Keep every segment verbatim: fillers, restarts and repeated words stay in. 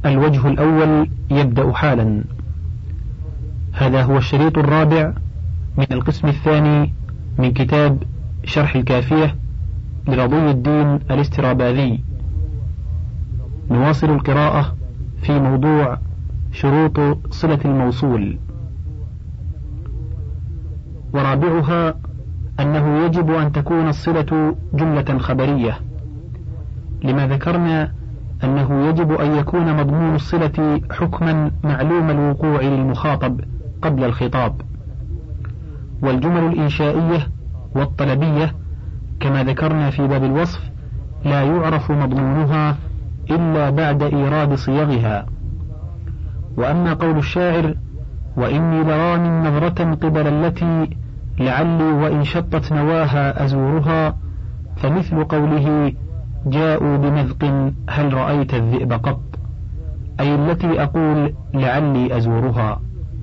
الوجه الأول يبدأ حالا. هذا هو الشريط الرابع من القسم الثاني من كتاب شرح الكافية لرضي الدين الاستراباذي. نواصل القراءة في موضوع شروط صلة الموصول. ورابعها أنه يجب أن تكون الصلة جملة خبرية، لما ذكرنا أنه يجب أن يكون مضمون الصلة حكما معلوم الوقوع للمخاطب قبل الخطاب. والجمل الإنشائية والطلبية كما ذكرنا في باب الوصف لا يعرف مضمونها إلا بعد إيراد صيغها. وأما قول الشاعر وإني لرام نظرة قبل التي لعلي وإن شطت نواها أزورها، فمثل قوله جاءوا بمذق هل رأيت الذئب قط، أي التي أقول لعلي أزورها.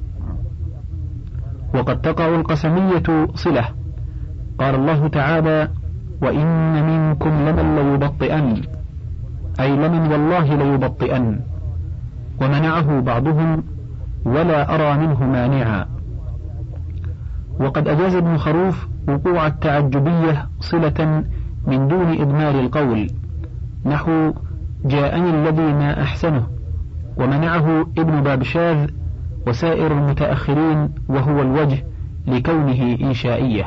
وقد تقع القسمية صلة، قال الله تعالى وإن منكم لمن ليبطئن، أي لمن والله ليبطئن، ومنعه بعضهم ولا أرى منه مانعا. وقد أجاز ابن خروف وقوع التعجبية صلة من دون إضمار القول، نحو جاءني الذي ما أحسنه، ومنعه ابن بابشاذ وسائر المتأخرين وهو الوجه لكونه إنشائية.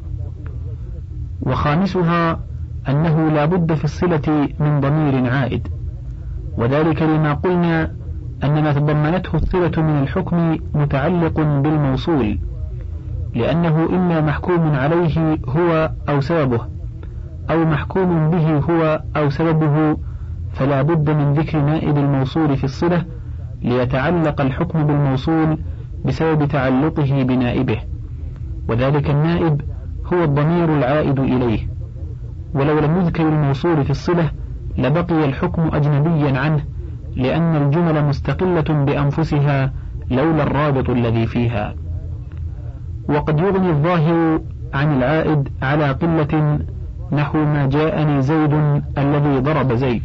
وخامسها أنه لا بد في الصلة من ضمير عائد، وذلك لما قلنا أن ما تضمنته الصلة من الحكم متعلق بالموصول، لأنه إما محكوم عليه هو أو سببه، أو محكوم به هو أو سببه، فلا بد من ذكر نائب الموصول في الصلة ليتعلق الحكم بالموصول بسبب تعلقه بنائبه، وذلك النائب هو الضمير العائد إليه. ولو لم يذكر الموصول في الصلة لبقي الحكم أجنبيا عنه، لأن الجمل مستقلة بأنفسها لولا الرابط الذي فيها. وقد يغني الظاهر عن العائد على قلة، نحو ما جاءني زيد الذي ضرب زيد.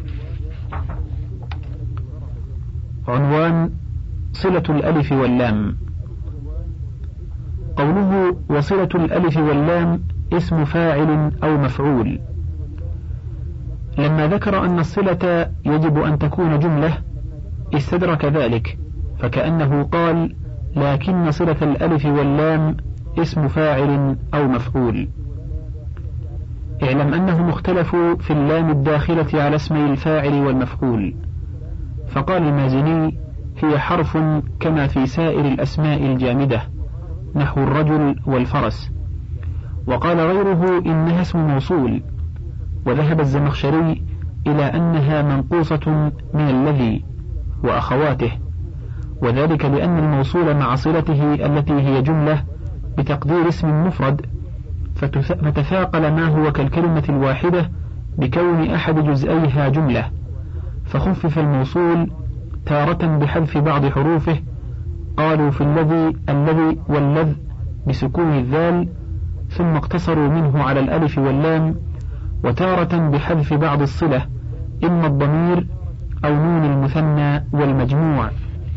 عنوان صلة الألف واللام. قوله وصلة الألف واللام اسم فاعل أو مفعول. لما ذكر أن الصلة يجب أن تكون جملة استدرك ذلك، فكأنه قال لكن صلة الألف واللام اسم فاعل أو مفعول. اعلم أنهم اختلفوا في اللام الداخلة على اسمي الفاعل والمفعول، فقال المازني هي حرف كما في سائر الأسماء الجامدة نحو الرجل والفرس، وقال غيره إنها اسم موصول. وذهب الزمخشري إلى أنها منقوصة من الذي وأخواته، وذلك لأن الموصول مع صلته التي هي جملة بتقدير اسم مفرد فتثاقل ما هو كالكلمة الواحدة بكون أحد جزئيها جملة، فخفف الموصول تارة بحذف بعض حروفه، قالوا في الذي الذي واللذ بسكون الذال، ثم اقتصروا منه على الألف واللام، وتارة بحذف بعض الصلة إما الضمير أو نون المثنى والمجموع،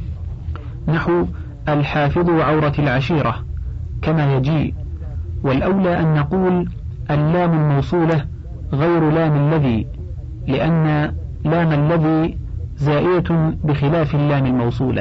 نحو الحافظ عورة العشيرة كما يجيء. والأولى أن نقول اللام الموصولة غير لام الذي، لأن لام الذي زائدة بخلاف اللام الموصولة.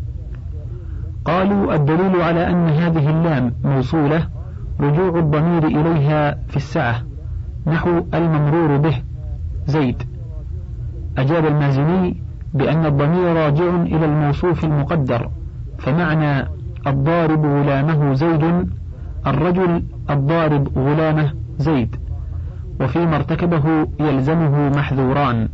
قالوا الدليل على أن هذه اللام موصولة رجوع الضمير إليها في السعة، نحو الممرور به زيد. أجاب المازني بأن الضمير راجع إلى الموصوف المقدر، فمعنى الضارب غلامه زيد الرجل الضارب غلامه زيد، وفيما ارتكبه يلزمه محذوران،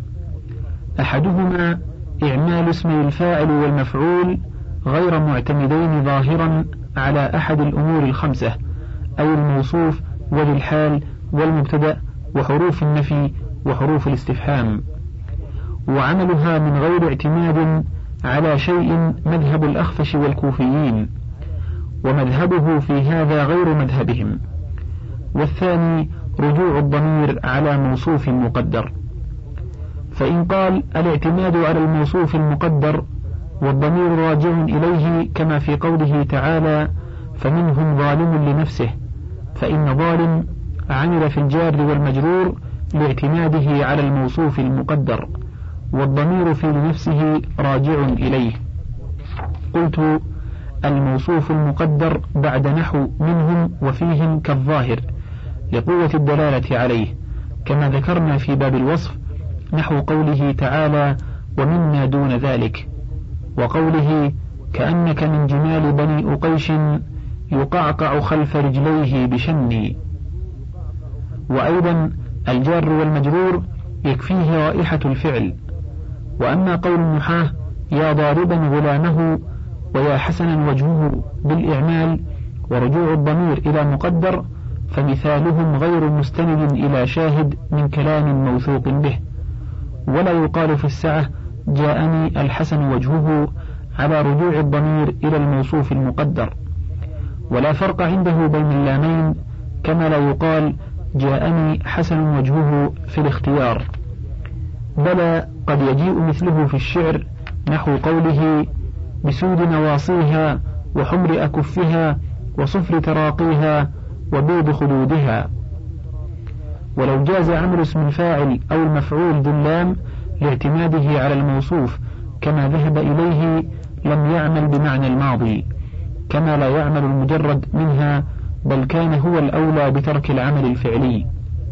أحدهما إعمال اسمي الفاعل والمفعول غير معتمدين ظاهرا على أحد الأمور الخمسة، أي الموصوف وذي الحال والمبتدأ وحروف النفي وحروف الاستفهام، وعملها من غير اعتماد على شيء مذهب الأخفش والكوفيين، ومذهبه في هذا غير مذهبهم. والثاني رجوع الضمير على موصوف مقدر. فإن قال الاعتماد على الموصوف المقدر والضمير راجع إليه كما في قوله تعالى فمنهم ظالم لنفسه، فإن ظالم عمل في الجار والمجرور لاعتماده على الموصوف المقدر، والضمير في لنفسه راجع إليه. قلت الموصوف المقدر بعد نحو منهم وفيهم كالظاهر لقوة الدلالة عليه، كما ذكرنا في باب الوصف نحو قوله تعالى ومما دون ذلك، وقوله كأنك من جمال بني أقيش يقعقع خلف رجليه بشني. وأيضا الجار والمجرور يكفيه رائحة الفعل. وأما قول النحاة يا ضاربا غلامه ويا حسنا وجهه بالإعمال ورجوع الضمير إلى مقدر فمثالهم غير مستند إلى شاهد من كلام موثوق به، ولا يقال في السعة جاءني الحسن وجهه على رجوع الضمير إلى الموصوف المقدر. ولا فرق عنده بين اللامين، كما لا يقال جاءني حسن وجهه في الاختيار، بل قد يجيء مثله في الشعر نحو قوله بسود نواصيها وحمر أكفها وصفر تراقيها وبيض خدودها. ولو جاز عمل اسم الفاعل أو المفعول ذو اللام لاعتماده على الموصوف كما ذهب إليه لم يعمل بمعنى الماضي، كما لا يعمل المجرد منها، بل كان هو الأولى بترك العمل الفعلي،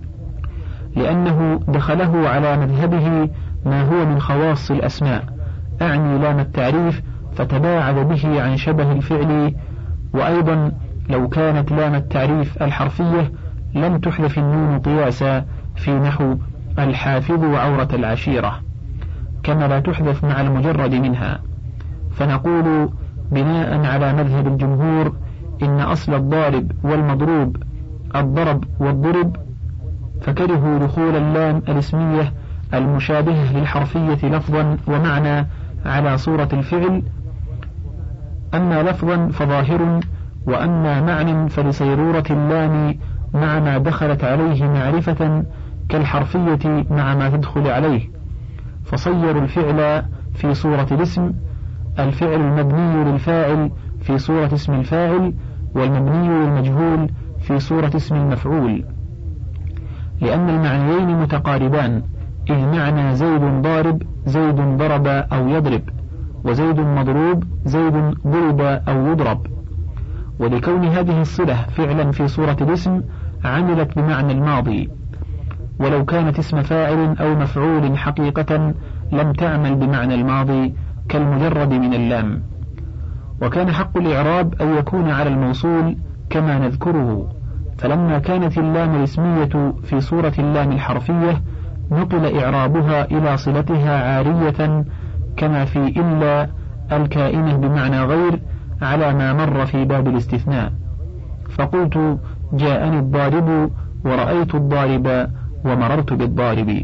لأنه دخله على مذهبه ما هو من خواص الأسماء، أعني لام التعريف، فتباعد به عن شبه الفعل. وأيضا لو كانت لام التعريف الحرفية لم تحذف النون قياسا في نحو الحافظ عورة العشيرة، كما لا تحذف مع المجرد منها. فنقول بناء على مذهب الجمهور إن أصل الضارب والمضروب الضرب والضرب، فكرهوا دخول اللام الاسمية المشابهة للحرفية لفظا ومعنى على صورة الفعل، أما لفظا فظاهر، وأما معنى فلصيرورة اللام مع ما دخلت عليه معرفة كالحرفية مع ما تدخل عليه، فصيروا الفعل في صورة الاسم، الفعل المبني للفاعل في صورة اسم الفاعل، والمبني للمجهول في صورة اسم المفعول، لأن المعنيين متقاربان، إذ معنى زيد ضارب زيد ضرب أو يضرب، وزيد مضروب زيد ضرب أو يضرب. ولكون هذه الصلة فعلا في صورة الاسم عملت بمعنى الماضي، ولو كانت اسم فاعل أو مفعول حقيقة لم تعمل بمعنى الماضي كالمجرد من اللام. وكان حق الإعراب أن يكون على الموصول كما نذكره، فلما كانت اللام الاسمية في صورة اللام الحرفية نقل إعرابها إلى صلتها عارية كما في إلا الكائنة بمعنى غير على ما مر في باب الاستثناء، فقلت جاءني الضارب ورأيت الضارب ومررت بالضارب.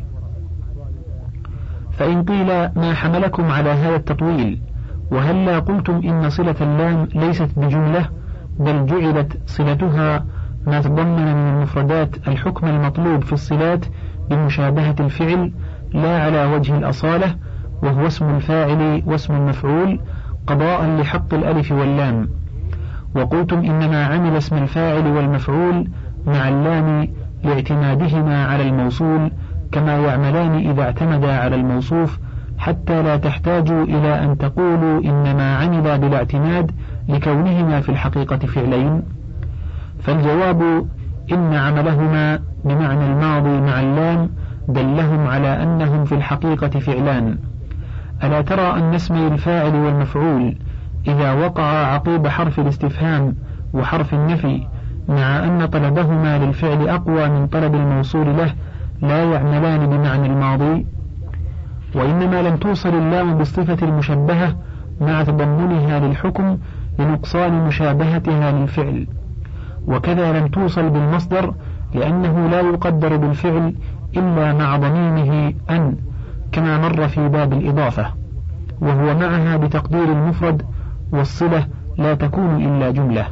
فإن قيل ما حملكم على هذا التطويل، وهلا قلتم إن صلة اللام ليست بجملة بل جعلت صلتها ما تضمن من المفردات الحكم المطلوب في الصلات بمشابهة الفعل لا على وجه الأصالة، وهو اسم الفاعل واسم المفعول قضاء لحق الألف واللام. وقلتم إنما عمل اسم الفاعل والمفعول مع اللام لاعتمادهما على الموصول كما يعملان إذا اعتمدا على الموصوف، حتى لا تحتاجوا إلى أن تقولوا إنما عمل بلا اعتماد لكونهما في الحقيقة فعلين. فالجواب إن عملهما بمعنى الماضي مع اللام دلهم على أنهم في الحقيقة فعلان. ألا ترى أن اسمي الفاعل والمفعول إذا وقع عقيب حرف الاستفهام وحرف النفي مع أن طلبهما للفعل أقوى من طلب الموصول له لا يعملان بمعنى الماضي؟ وإنما لم توصل اللام بالصفة المشبهة مع تضمنها للحكم لنقصان مشابهتها للفعل، وكذا لم توصل بالمصدر لأنه لا يقدر بالفعل إلا مع ضميمه أن كما مر في باب الإضافة، وهو معها بتقدير المفرد، والصلة لا تكون إلا جملة.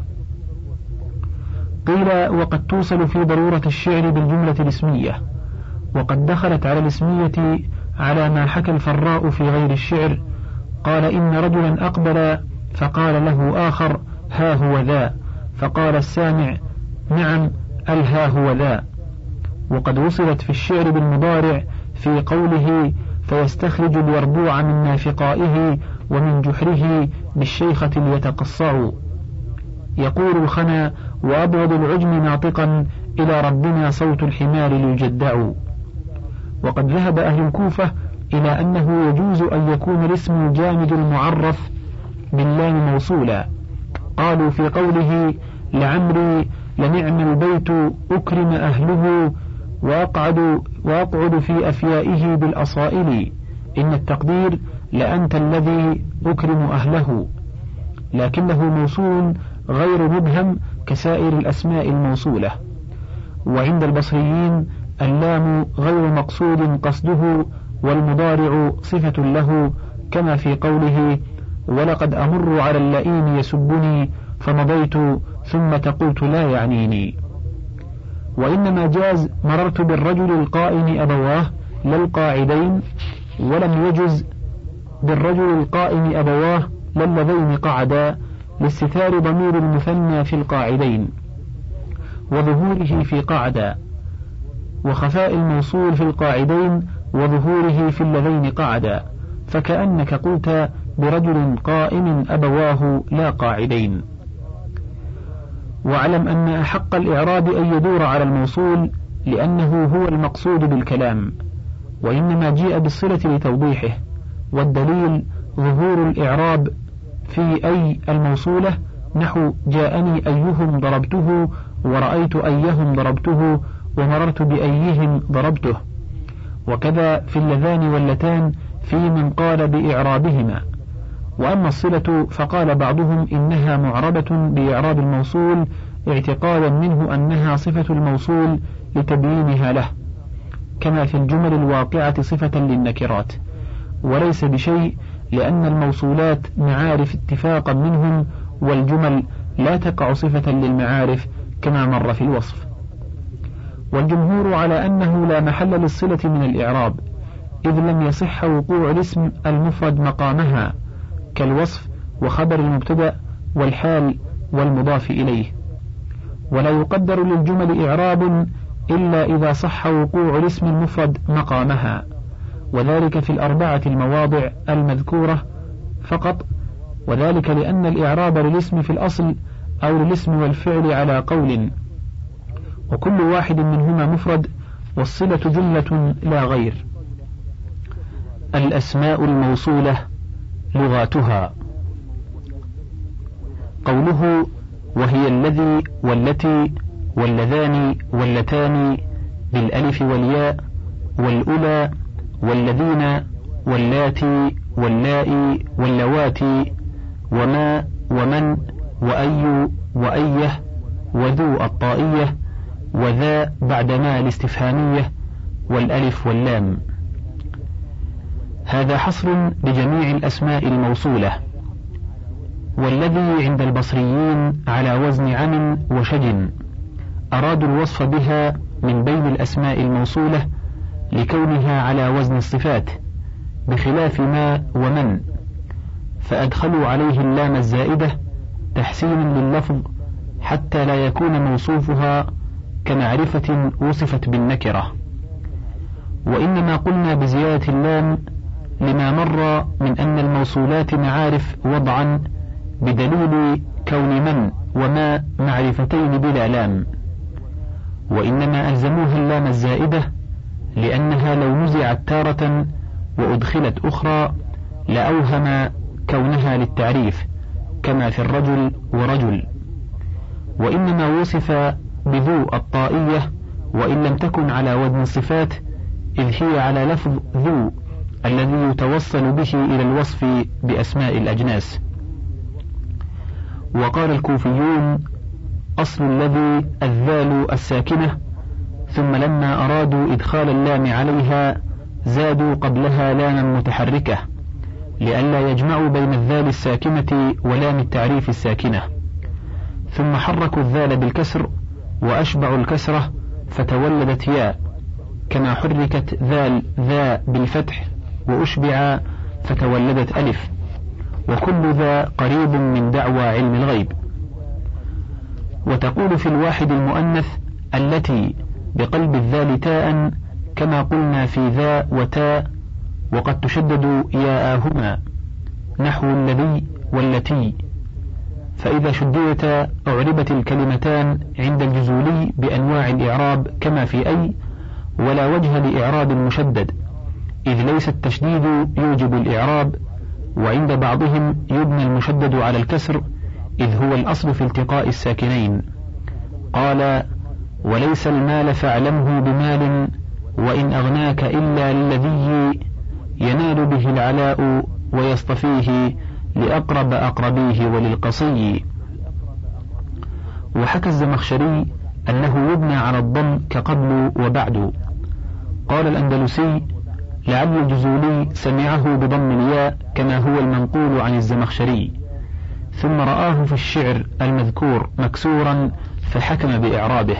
قيل وقد توصل في ضرورة الشعر بالجملة الاسمية، وقد دخلت على الاسمية على ما حكى الفراء في غير الشعر، قال إن رجلا أقبل فقال له آخر ها هو ذا، فقال السامع نعم الها هو ذا. وقد وصلت في الشعر بالمضارع في قوله فيستخرج اليربوع من نافقائه ومن جحره بالشيخة ليتقصعوا. يقول الخنا وأبغض العجم ناطقا إلى ربنا صوت الحمار ليجدع. وقد ذهب أهل الكوفة إلى أنه يجوز أن يكون الاسم الجامد المعرف باللام موصولا. قالوا في قوله لعمري لنعم البيت أكرم أهله وأقعد, وأقعد في أفيائه بالأصائل، إن التقدير لأنت الذي أكرم أهله، لكنه موصول غير مبهم كسائر الأسماء الموصولة. وعند البصريين اللام غير مقصود قصده، والمضارع صفة له، كما في قوله ولقد أمر على اللئيم يسبني فمضيت ثم تقلت لا يعنيني. وإنما جاز مررت بالرجل القائم أبواه لا القاعدين، ولم يجز بالرجل القائم أبواه لا اللذين قعدا، لاستتار ضمير المثنى في القاعدين وظهوره في قعدا، وخفاء الموصول في القاعدين وظهوره في اللذين قعدا، فكأنك قلت برجل قائم أبواه لا قاعدين. واعلم أن أحق الإعراب أن يدور على الموصول، لأنه هو المقصود بالكلام، وإنما جيء بالصلة لتوضيحه، والدليل ظهور الإعراب في أي الموصولة، نحو جاءني أيهم ضربته ورأيت أيهم ضربته ومررت بأيهم ضربته. وكذا في اللذان واللتان في من قال بإعرابهما. وأما الصلة فقال بعضهم إنها معربة بإعراب الموصول اعتقادا منه أنها صفة الموصول لتبيينها له، كما في الجمل الواقعة صفة للنكرات، وليس بشيء، لأن الموصولات معارف اتفاقا منهم، والجمل لا تقع صفة للمعارف كما مر في الوصف. والجمهور على أنه لا محل للصلة من الإعراب، إذ لم يصح وقوع الاسم المفرد مقامها، كالوصف وخبر المبتدأ والحال والمضاف إليه. ولا يقدر للجمل إعراب إلا إذا صح وقوع الاسم المفرد مقامها، وذلك في الأربعة المواضع المذكورة فقط، وذلك لأن الإعراب للاسم في الأصل أو للاسم والفعل على قول، وكل واحد منهما مفرد، والصلة جملة لا غير. الأسماء الموصولة لغاتها. قوله وهي الذي والتي واللذان واللتان بالألف والياء والأولى والذين واللاتي واللائي واللواتي وما ومن وأي وأيه وذو الطائية وذا بعد ما الاستفهامية والألف واللام. هذا حصر لجميع الأسماء الموصولة. والذي عند البصريين على وزن عم وشج، أرادوا الوصف بها من بين الأسماء الموصولة لكونها على وزن الصفات، بخلاف ما ومن، فأدخلوا عليه اللام الزائدة تحسينا لللفظ حتى لا يكون موصوفها كمعرفة وصفت بالنكرة. وإنما قلنا بزيادة اللام لما مر من أن الموصولات معارف وضعا بدليل كون من وما معرفتين بلا لام، وإنما ألزموها اللام الزائدة لأنها لو نزعت تارة وأدخلت أخرى لأوهم كونها للتعريف، كما في الرجل ورجل. وإنما وصف بذو الطائية وإن لم تكن على وزن الصفات، إذ هي على لفظ ذو الذي يتوصل به إلى الوصف بأسماء الأجناس. وقال الكوفيون أصل الذي الذال الساكنة، ثم لما أرادوا إدخال اللام عليها زادوا قبلها لاما متحركة لئلا يجمعوا بين الذال الساكنة ولام التعريف الساكنة، ثم حركوا الذال بالكسر وأشبعوا الكسرة فتولدت ياء، كما حركت ذال ذا بالفتح وأشبع فتولدت ألف، وكل ذا قريب من دعوى علم الغيب. وتقول في الواحد المؤنث التي بقلب الذال تاء كما قلنا في ذا وتاء، وقد تشدد ياءهما نحو الذي والتي، فإذا شددت أعربت الكلمتان عند الجزولي بأنواع الإعراب كما في أي، ولا وجه لإعراب المشدد، إذ ليس التشديد يوجب الإعراب، وعند بعضهم يبنى المشدد على الكسر إذ هو الأصل في التقاء الساكنين. قال: وليس المال فاعلمه بمال، وإن أغناك إلا للذي ينال به العلاء ويصطفيه لأقرب أقربيه وللقصي. وحكى الزمخشري أنه يبنى على الضم كقبل وبعد. قال الأندلسي: لعل الجزولي سمعه بضم الياء كما هو المنقول عن الزمخشري، ثم رآه في الشعر المذكور مكسورا فحكم بإعرابه.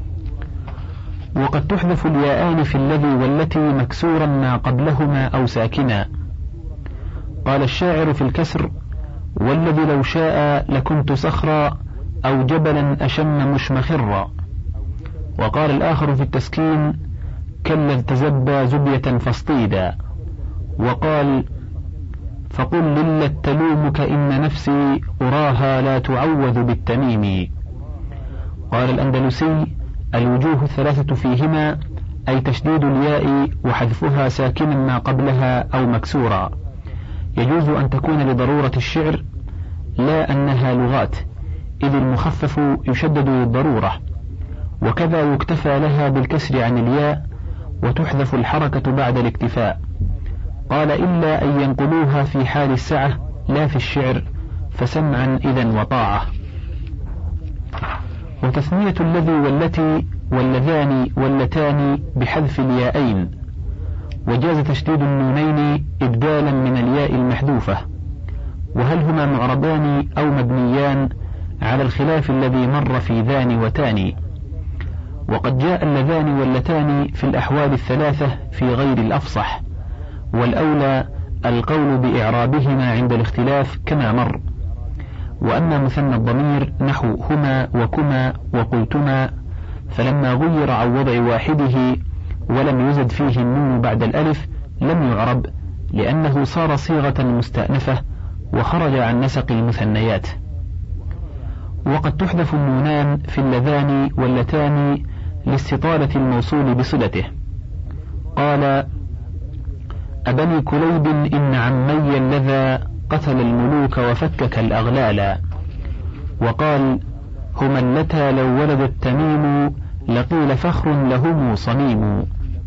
وقد تحذف الياءان في الذي والتي مكسورا ما قبلهما أو ساكنا. قال الشاعر في الكسر: والذي لو شاء لكنت صخرا أو جبلا أشم مشمخرا. وقال الآخر في التسكين: كالذي تزبى زبية فاصطيدا. وقال: فقل للت تلومك إن نفسي أراها لا تعوذ بالتميم. قال الأندلسي: الوجوه الثلاثة فيهما أي تشديد الياء وحذفها ساكنا ما قبلها أو مكسورا. يجوز أن تكون لضرورة الشعر لا أنها لغات، إذ المخفف يشدد للضرورة، وكذا يكتفى لها بالكسر عن الياء وتحذف الحركة بعد الاكتفاء. قال: إلا أن ينقلوها في حال السعة لا في الشعر، فسمعا إذن وطاعة. وتثنية الذي والتي واللذان واللتان بحذف الياءين، وجاز تشديد النونين إبدالا من الياء المحذوفة. وهل هما معربان أو مبنيان على الخلاف الذي مر في ذان وتان. وقد جاء اللذان واللتان في الأحوال الثلاثة في غير الأفصح، والأولى القول بإعرابهما عند الاختلاف كما مر. وأما مثنى الضمير نحو هما وكما وقلتما، فلما غير عن وضع واحده ولم يزد فيه النون بعد الألف لم يعرب، لأنه صار صيغة مستأنفة وخرج عن نسق المثنيات. وقد تحذف النونان في اللذان واللتان لاستطالة الموصول بصلته. قال: أبني كليب إن عمي اللذا قتل الملوك وفكك الأغلال. وقال: هما اللتا لو ولد التميم لقيل فخر لهم صميم.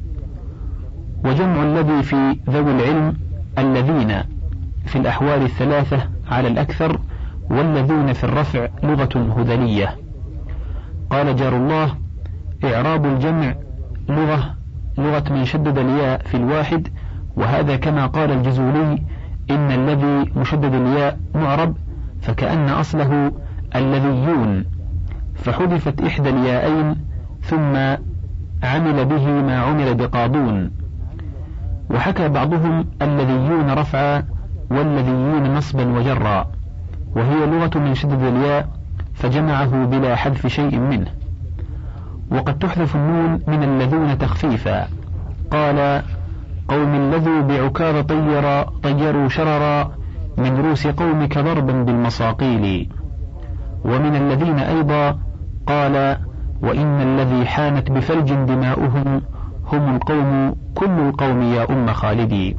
وجمع الذي في ذوي العلم الذين في الأحوال الثلاثة على الأكثر، والذين في الرفع لغة هذلية. قال جار الله: إعراب الجمع لغة لغة من شدد الياء في الواحد، وهذا كما قال الجزولي: إن الذي مشدد الياء معرب، فكأن أصله الذيون، فحذفت إحدى الياءين ثم عمل به ما عمل بقاضون. وحكى بعضهم الذيون رفعا والذيين نصبا وجرا، وهي لغة من شدد الياء فجمعه بلا حذف شيء منه. وقد تحذف النون من الذون تخفيفا. قال: قوم الذو بعكاظ طير طيروا شررا من روس قومك ضربا بالمصاقيل. ومن الذين أيضا قال: وإن الذي حانت بفلج دماؤهم هم القوم كل القوم يا أم خالدي.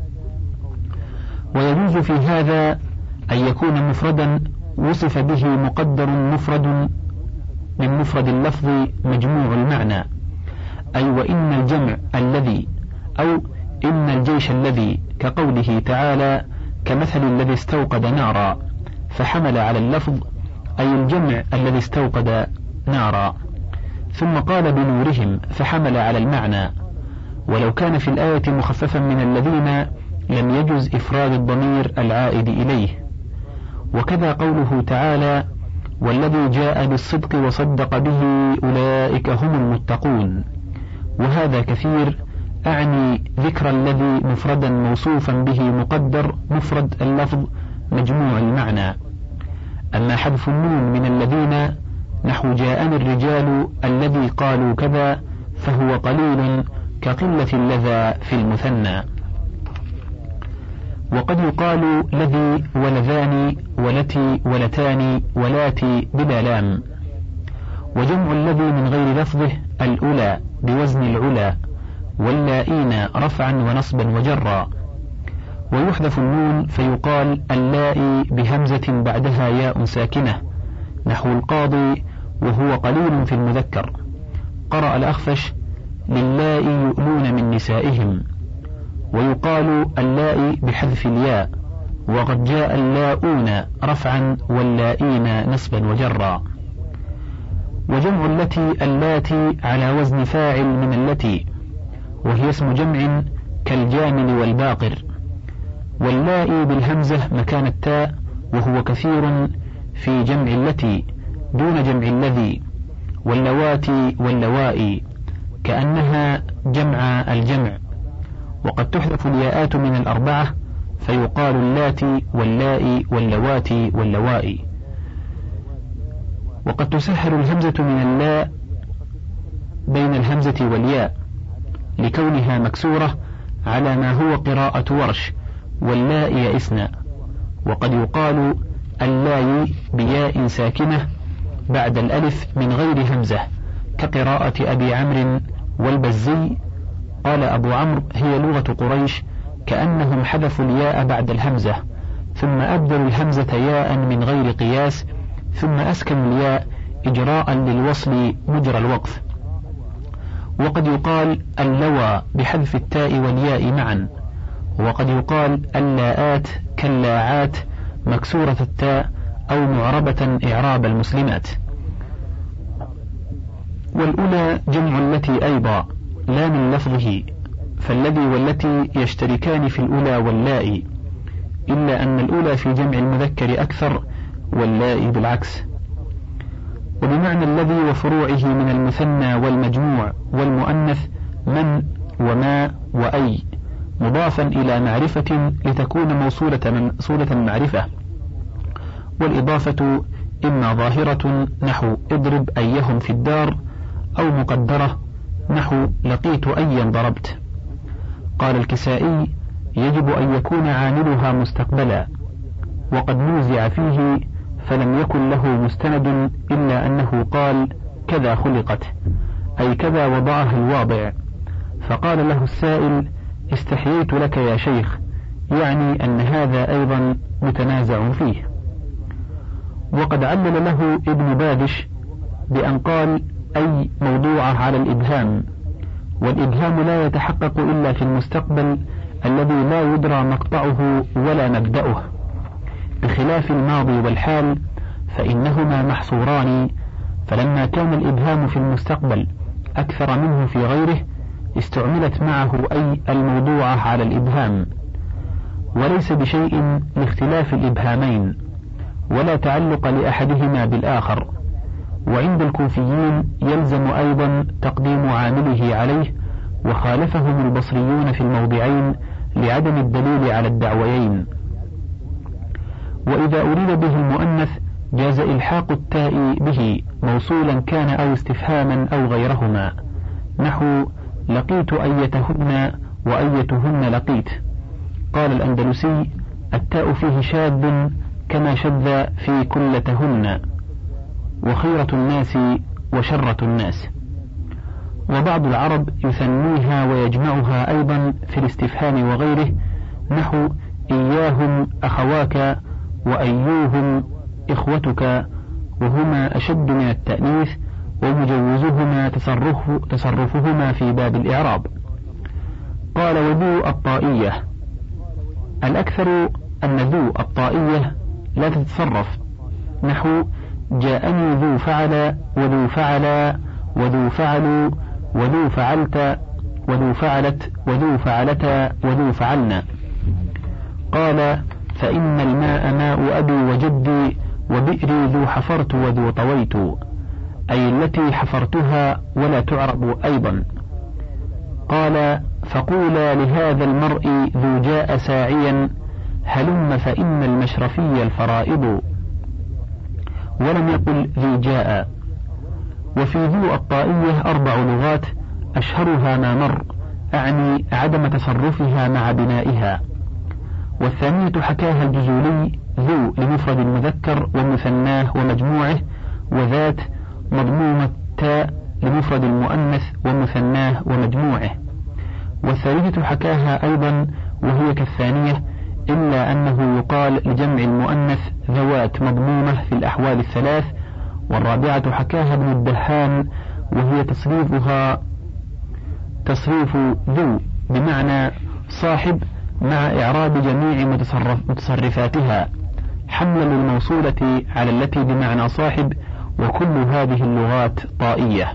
ويجوز في هذا أن يكون مفردا وصف به مقدر مفرد من مفرد اللفظ مجموع المعنى، أي وإن الجمع الذي، أو إن الجيش الذي، كقوله تعالى: كمثل الذي استوقد نارا، فحمل على اللفظ أي الجمع الذي استوقد نارا. ثم قال بنورهم فحمل على المعنى. ولو كان في الآية مخففا من الذين لم يجز إفراد الضمير العائد إليه. وكذا قوله تعالى: والذي جاء بالصدق وصدق به أولئك هم المتقون. وهذا كثير، أعني ذكر الذي مفردا موصوفا به مقدر مفرد اللفظ مجموع المعنى. أما حذف النون من الذين نحو جاءني الرجال الذي قالوا كذا فهو قليل كقلة اللذى في المثنى. وقد يقال لذي ولذان ولتي ولتان ولاتي بلا لام. وجمع الذي من غير لفظه الأولى بوزن العلا، واللائين رفعا ونصبا وجرا. ويحذف النون فيقال اللائي بهمزة بعدها ياء ساكنة نحو القاضي وهو قليل في المذكر. قرأ الأخفش للائي يؤلون من نسائهم. ويقال اللائي بحذف الياء، وقد جاء اللاؤون رفعا واللائين نصبا وجرا. وجمع التي اللاتي على وزن فاعل من التي، وهي اسم جمع كالجامل والباقر. واللائي بالهمزة مكان التاء، وهو كثير في جمع التي دون جمع الذي. واللواتي واللوائي كأنها جمع الجمع. وقد تحذف الياءات من الأربعة فيقال اللاتي واللائي واللواتي واللوائي. وقد تسهل الهمزة من اللاء بين الهمزة والياء لكونها مكسورة على ما هو قراءة ورش واللاء يئسن. وقد يقال اللاي بياء ساكنة بعد الألف من غير همزة كقراءة أبي عمرو والبزي. قال أبو عمرو هي لغة قريش كأنهم حذفوا الياء بعد الهمزة ثم أبدلوا الهمزة ياء من غير قياس ثم أسكنوا الياء إجراء للوصل مجرى الوقف. وقد يقال اللوى بحذف التاء والياء معا. وقد يقال اللاءات كاللاعات مكسورة التاء أو معربة إعراب المسلمات. والأولى جمع التي أيضا لا من لفظه، فالذي والتي يشتركان في الأولى واللاء، إلا أن الأولى في جمع المذكر أكثر واللاء بالعكس. وبمعنى الذي وفروعه من المثنى والمجموع والمؤنث من وما وأي مضافا إلى معرفة لتكون موصولة موصولة معرفة. والإضافة إما ظاهرة نحو اضرب أيهم في الدار، أو مقدرة نحو لقيت أيا ضربت. قال الكسائي يجب أن يكون عاملها مستقبلا، وقد نوزع فيه فلم يكن له مستند إلا أنه قال كذا خلقت، أي كذا وضعها الواضع. فقال له السائل استحييت لك يا شيخ، يعني أن هذا أيضا متنازع فيه. وقد علل له ابن بادش بأن قال أي موضوعة على الإبهام، والإبهام لا يتحقق إلا في المستقبل الذي لا يدرى مقطعه ولا مبدأه، بخلاف الماضي والحال فإنهما محصوران. فلما كان الإبهام في المستقبل أكثر منه في غيره استعملت معه أي الموضوعة على الإبهام، وليس بشيء لاختلاف الإبهامين ولا تعلق لأحدهما بالآخر. وعند الكوفيين يلزم أيضا تقديم عامله عليه، وخالفهم البصريون في الموضعين لعدم الدليل على الدعويين. وإذا أريد به المؤنث جاز إلحاق التاء به موصولا كان أو استفهاما أو غيرهما، نحو لقيت أيتهن وأيتهن لقيت. قال الأندلسي التاء فيه شاذ كما شذ في كلتهن، وخيرة الناس وشرة الناس. وبعض العرب يثنيها ويجمعها أيضا في الاستفهام وغيره، نحو إياهم أخواك وأيوهم إخوتك، وهما أشد من التأنيث ومجوزهما تصرف تصرفهما في باب الإعراب. قال وذو الطائية الأكثر أن ذو الطائية لا تتصرف، نحو جاءني ذو فعل وذو فعل وذو فعلوا وذو فعلت وذو فعلت وذو فعلتا وذو فعلنا. قال فإن الماء ماء أبي وجدي وبئري ذو حفرت وذو طويت، أي التي حفرتها ولا تعرب أيضا. قال: فقولا لهذا المرء ذو جاء ساعيا هلم فإن المشرفي الفرائض، ولم يقل ذي جاء. وفي ذو الطائية أربع لغات أشهرها ما مر، أعني عدم تصرفها مع بنائها. والثانية حكاها الجزولي ذو لمفرد المذكر ومثناه ومجموعه، وذات مضمومة تاء لمفرد المؤنث ومثناه ومجموعه. والثالثة حكاها أيضا وهي كالثانية، إلا أنه يقال لجمع المؤنث ذوات مضمومة في الأحوال الثلاث. والرابعة حكاها ابن الدهان وهي تصريفها تصريف ذو بمعنى صاحب مع إعراب جميع متصرف متصرفاتها، حملا للموصولة على التي بمعنى صاحب، وكل هذه اللغات طائية.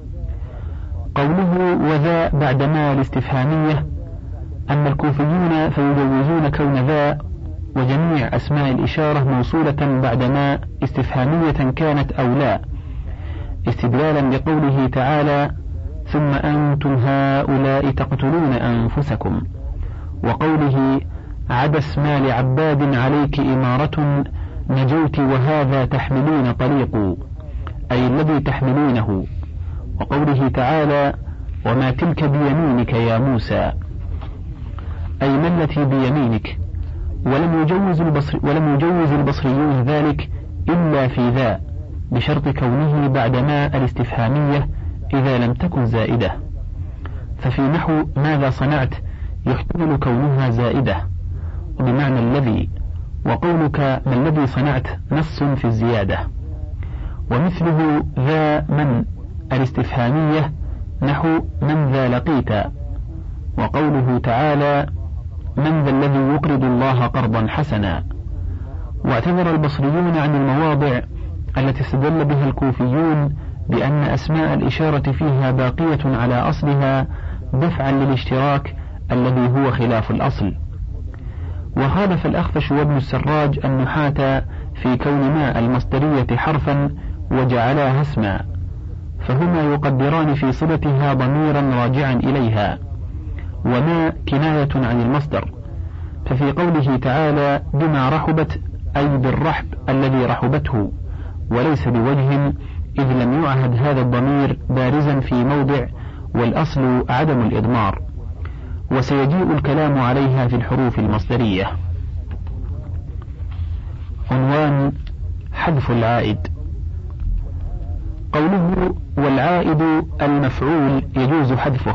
قوله وذا بعد ما الاستفهامية، أما الكوفيون فيجوزون كون ذا وجميع أسماء الإشارة موصولة بعد ما استفهامية كانت أو لا، استدلالا بقوله تعالى: ثم أنتم هؤلاء تقتلون أنفسكم، وقوله: عبس ما لعباد عليك إمارة نجوت وهذا تحملون طليق، أي الذي تحملونه. وقوله تعالى: وما تلك بيمينك يا موسى، أي ما التي بيمينك. ولم يجوز البصري ولم يجوز البصريون ذلك إلا في ذا، بشرط كونه بعد ما الاستفهامية إذا لم تكن زائدة. ففي نحو ماذا صنعت يحتمل كونها زائدة بمعنى الذي، وقولك ما الذي صنعت نص في الزيادة. ومثله ذا من الاستفهامية نحو من ذا لقيت. وقوله تعالى: من ذا الذي يقرض الله قرضا حسنا. واعتذر البصريون عن المواضع التي استدل بها الكوفيون بأن أسماء الإشارة فيها باقية على أصلها دفعا للاشتراك الذي هو خلاف الأصل. وخالف الأخفش وابن السراج النحاة في كون ما المصدرية حرفا وجعلها اسما، فهما يقدران في صلتها ضميرا راجعا إليها، وما كناية عن المصدر. ففي قوله تعالى: بما رحبت، أي بالرحب الذي رحبته، وليس بوجه، إذ لم يعهد هذا الضمير بارزا في موضع، والأصل عدم الإضمار. وسيجيء الكلام عليها في الحروف المصدرية. عنوان: حذف العائد. قوله والعائد المفعول يجوز حذفه.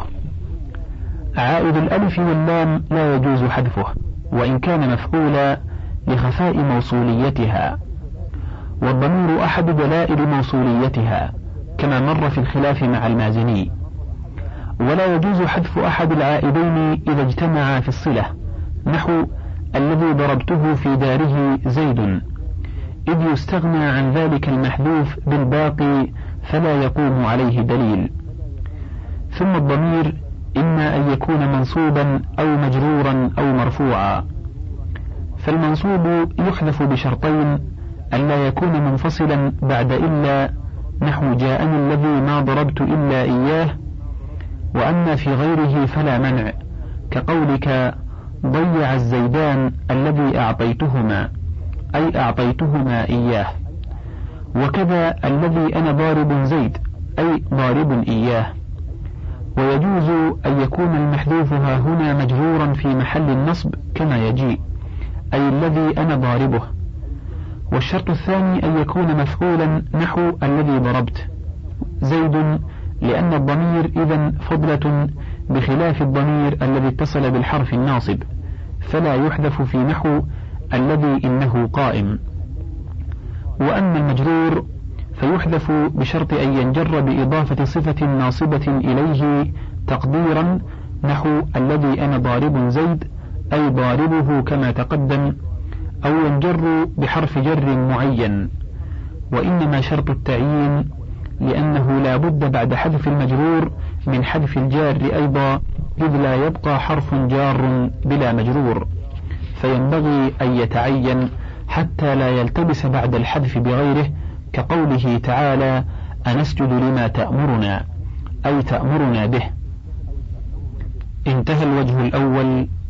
عائد الألف واللام لا يجوز حذفه وإن كان مفعولا لخفاء موصوليتها، والضمير أحد دلائل موصوليتها كما مر في الخلاف مع المازني. ولا يجوز حذف أحد العائدين إذا اجتمعا في الصلة، نحو الذي ضربته في داره زيد، إذ يستغنى عن ذلك المحذوف بالباقي فلا يقوم عليه دليل. ثم الضمير إما أن يكون منصوبا أو مجرورا أو مرفوعا. فالمنصوب يحذف بشرطين: ألا يكون منفصلا بعد إلا، نحو جاءني الذي ما ضربت إلا إياه. وأما في غيره فلا منع، كقولك ضيع الزيدان الذي أعطيتهما، أي أعطيتهما إياه. وكذا الذي أنا ضارب زيد، أي ضارب إياه. ويجوز أن يكون المحذوف ها هنا مجرورا في محل النصب كما يجيء، أي الذي أنا ضاربه. والشرط الثاني أن يكون مفعولا، نحو الذي ضربت زيد، لأن الضمير إذن فضلة بخلاف الضمير الذي اتصل بالحرف الناصب، فلا يحذف في نحو الذي إنه قائم. وأما المجرور فيحذف بشرط أن ينجر بإضافة صفة ناصبة إليه تقديرا، نحو الذي أنا ضارب زيد، أي ضاربه كما تقدم، أو ينجر بحرف جر معين. وإنما شرط التعيين، لأنه لا بد بعد حذف المجرور من حذف الجار أيضا، إذ لا يبقى حرف جار بلا مجرور، فينبغي أن يتعين حتى لا يلتبس بعد الحذف بغيره، كقوله تعالى: أنسجد لما تأمرنا، أي تأمرنا به. انتهى الوجه الأول